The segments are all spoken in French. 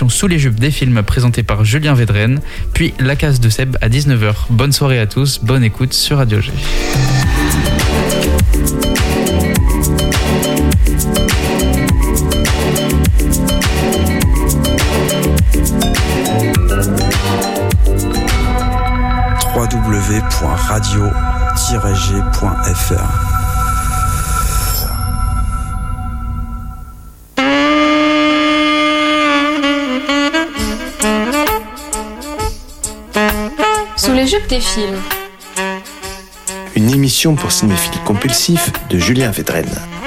l'émission Sous les jupes des films présentée par Julien Védrenne, puis La case de Seb à 19h. Bonne soirée à tous, bonne écoute sur Radio G. www.radio-g.fr. Sous les jupes des films. Une émission pour cinéphiles compulsifs de Julien Védrenne.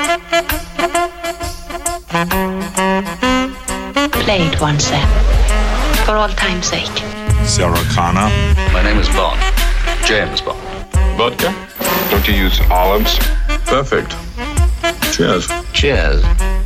Play it once, Sam. For all time's sake. Sarah Connor. My name is Bond. James Bond. Vodka? Don't you use olives? Perfect. Cheers. Cheers.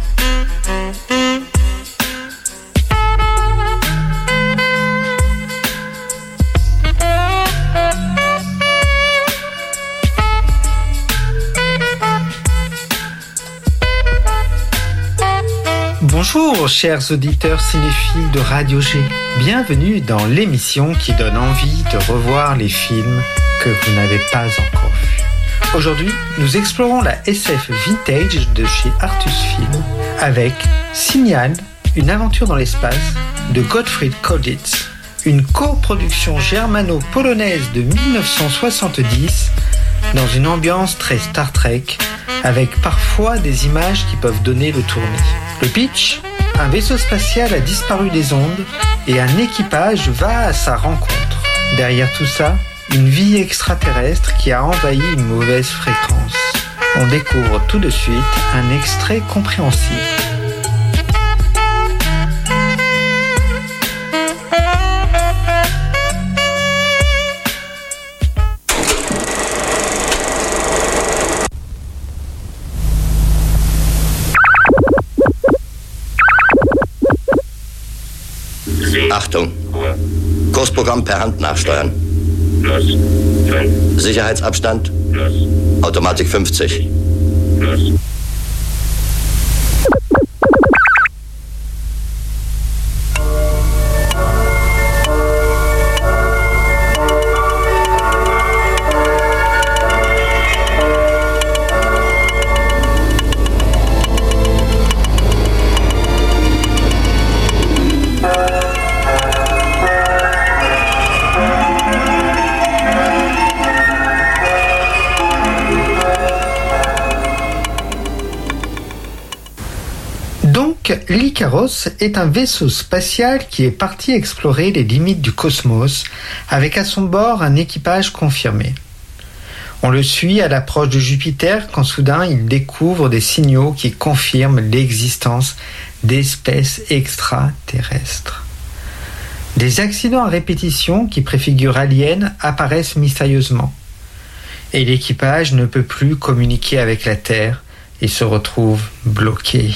Bonjour chers auditeurs cinéphiles de Radio G, bienvenue dans l'émission qui donne envie de revoir les films que vous n'avez pas encore vus. Aujourd'hui, nous explorons la SF vintage de chez Artus Film avec Signal, une aventure dans l'espace de Gottfried Kolditz, une coproduction germano-polonaise de 1970 dans une ambiance très Star Trek avec parfois des images qui peuvent donner le tournis. Le pitch, un vaisseau spatial a disparu des ondes et un équipage va à sa rencontre. Derrière tout ça, une vie extraterrestre qui a envahi une mauvaise fréquence. On découvre tout de suite un extrait compréhensible. Achtung! Kursprogramm per Hand nachsteuern. Sicherheitsabstand. Automatik 50. L'Icaros est un vaisseau spatial qui est parti explorer les limites du cosmos avec à son bord un équipage confirmé. On le suit à l'approche de Jupiter quand soudain il découvre des signaux qui confirment l'existence d'espèces extraterrestres. Des accidents à répétition qui préfigurent aliens apparaissent mystérieusement et l'équipage ne peut plus communiquer avec la Terre et se retrouve bloqué.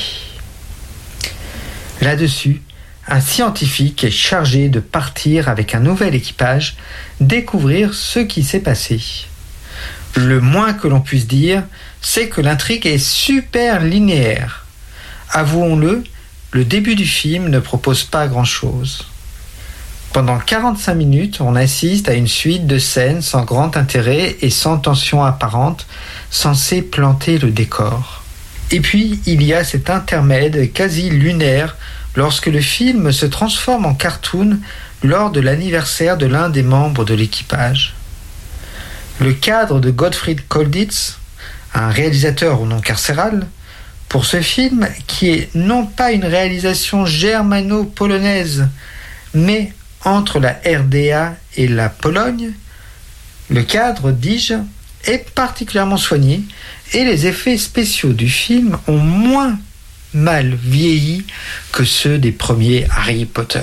Là-dessus, un scientifique est chargé de partir avec un nouvel équipage découvrir ce qui s'est passé. Le moins que l'on puisse dire, c'est que l'intrigue est super linéaire. Avouons-le, le début du film ne propose pas grand-chose. Pendant 45 minutes, on assiste à une suite de scènes sans grand intérêt et sans tension apparente, censées planter le décor. Et puis, il y a cet intermède quasi lunaire lorsque le film se transforme en cartoon lors de l'anniversaire de l'un des membres de l'équipage. Le cadre de Gottfried Kolditz, un réalisateur au nom carcéral, pour ce film qui est non pas une réalisation germano-polonaise, mais entre la RDA et la Pologne, le cadre, dis-je, est particulièrement soigné et les effets spéciaux du film ont moins mal vieilli que ceux des premiers Harry Potter.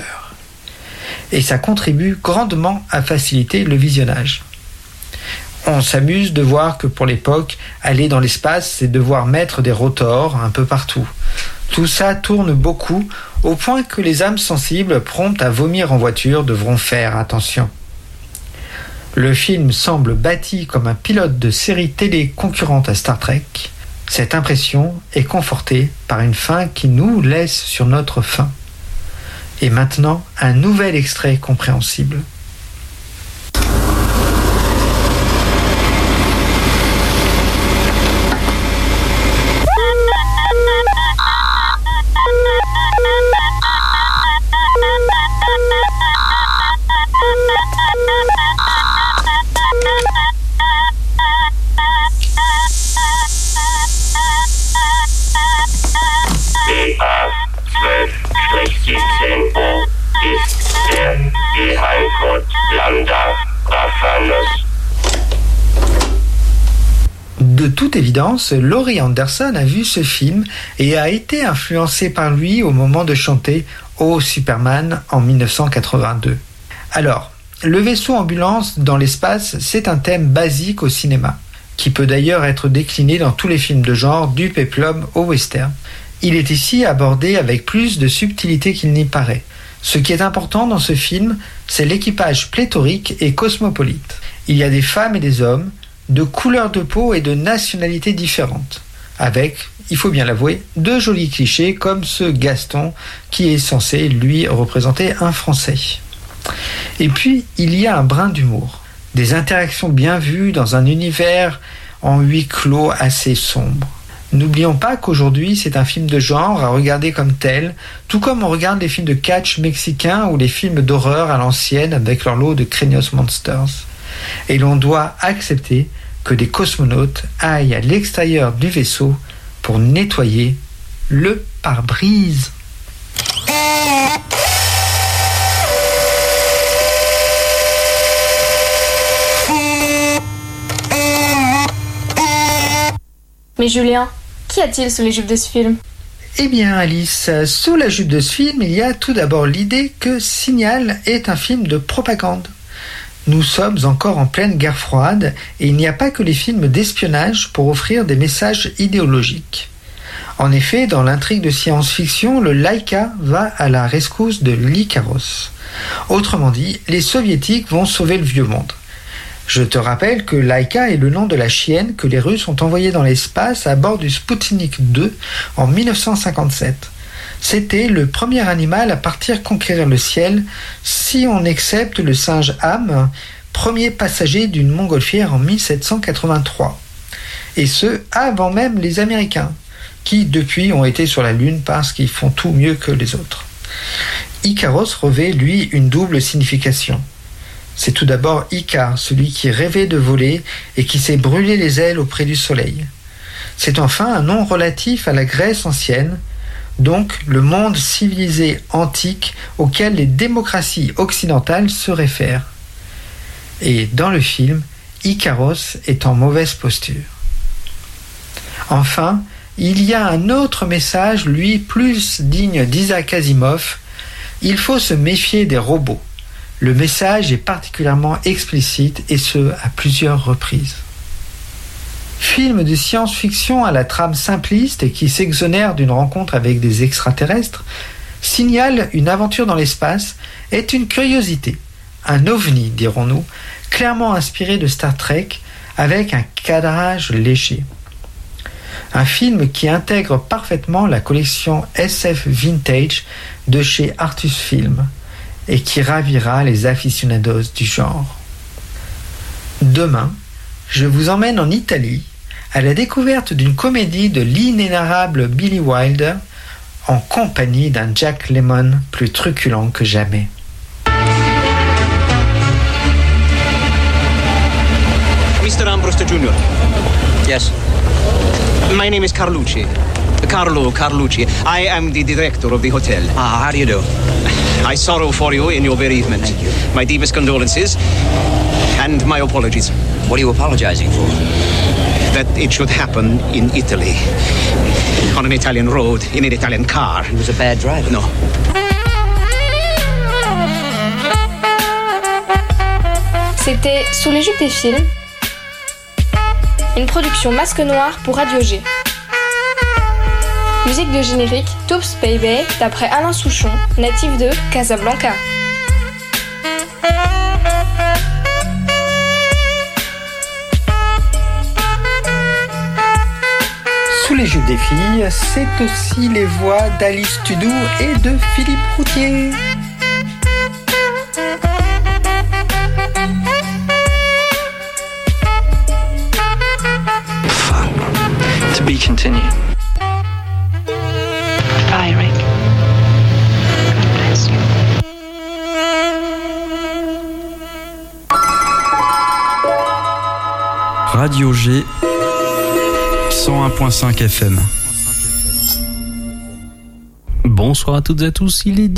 Et ça contribue grandement à faciliter le visionnage. On s'amuse de voir que pour l'époque, aller dans l'espace, c'est devoir mettre des rotors un peu partout. Tout ça tourne beaucoup, au point que les âmes sensibles promptes à vomir en voiture devront faire attention. Le film semble bâti comme un pilote de série télé concurrente à Star Trek. Cette impression est confortée par une fin qui nous laisse sur notre faim. Et maintenant, un nouvel extrait compréhensible. De toute évidence, Laurie Anderson a vu ce film et a été influencée par lui au moment de chanter « Oh Superman » en 1982. Alors, le vaisseau ambulance dans l'espace, c'est un thème basique au cinéma, qui peut d'ailleurs être décliné dans tous les films de genre, du péplum au western. Il est ici abordé avec plus de subtilité qu'il n'y paraît. Ce qui est important dans ce film, c'est l'équipage pléthorique et cosmopolite. Il y a des femmes et des hommes, de couleurs de peau et de nationalités différentes, avec, il faut bien l'avouer, de jolis clichés comme ce Gaston qui est censé, lui, représenter un Français. Et puis, il y a un brin d'humour, des interactions bien vues dans un univers en huis clos assez sombre. N'oublions pas qu'aujourd'hui, c'est un film de genre à regarder comme tel, tout comme on regarde les films de catch mexicains ou les films d'horreur à l'ancienne avec leur lot de craignos monsters. Et l'on doit accepter que des cosmonautes aillent à l'extérieur du vaisseau pour nettoyer le pare-brise. Mais Julien, qu'y a-t-il sous les jupes de ce film ? Eh bien Alice, sous la jupe de ce film, il y a tout d'abord l'idée que Signal est un film de propagande. Nous sommes encore en pleine guerre froide et il n'y a pas que les films d'espionnage pour offrir des messages idéologiques. En effet, dans l'intrigue de science-fiction, le Laika va à la rescousse de l'Ikaros. Autrement dit, les soviétiques vont sauver le vieux monde. Je te rappelle que Laika est le nom de la chienne que les Russes ont envoyée dans l'espace à bord du Sputnik 2 en 1957. C'était le premier animal à partir conquérir le ciel, si on accepte le singe Ham, premier passager d'une montgolfière en 1783. Et ce, avant même les Américains, qui depuis ont été sur la Lune parce qu'ils font tout mieux que les autres. Ikaros revêt, lui, une double signification. C'est tout d'abord Icare, celui qui rêvait de voler et qui s'est brûlé les ailes auprès du soleil. C'est enfin un nom relatif à la Grèce ancienne, donc le monde civilisé antique auquel les démocraties occidentales se réfèrent. Et dans le film, Ikaros est en mauvaise posture. Enfin, il y a un autre message, lui plus digne d'Isaac Asimov. Il faut se méfier des robots. Le message est particulièrement explicite et ce, à plusieurs reprises. Film de science-fiction à la trame simpliste et qui s'exonère d'une rencontre avec des extraterrestres, Signal, une aventure dans l'espace, est une curiosité, un ovni, dirons-nous, clairement inspiré de Star Trek, avec un cadrage léger. Un film qui intègre parfaitement la collection SF Vintage de chez Artus Film et qui ravira les aficionados du genre. Demain, je vous emmène en Italie à la découverte d'une comédie de l'inénarrable Billy Wilder en compagnie d'un Jack Lemmon plus truculent que jamais. Mr. Ambrose Jr. Yes. My name is Carlucci. Carlo Carlucci. I am the director of the hotel. How do you do? I sorrow for you in your bereavement. Thank you. My deepest condolences and my apologies. What are you apologizing for? That it should happen in Italy. On an Italian road, in an Italian car. He was a bad driver. No. C'était Sous les jupes des films, une production Masque Noir pour Radio G. Musique de générique Toops Baby d'après Alain Souchon, natif de Casablanca. Sous les jupes des filles, c'est aussi les voix d'Alice Tudou et de Philippe Routier. be continued. Bye, Rick. God bless you. Radio G 101.5 FM. Bonsoir à toutes et à tous, il est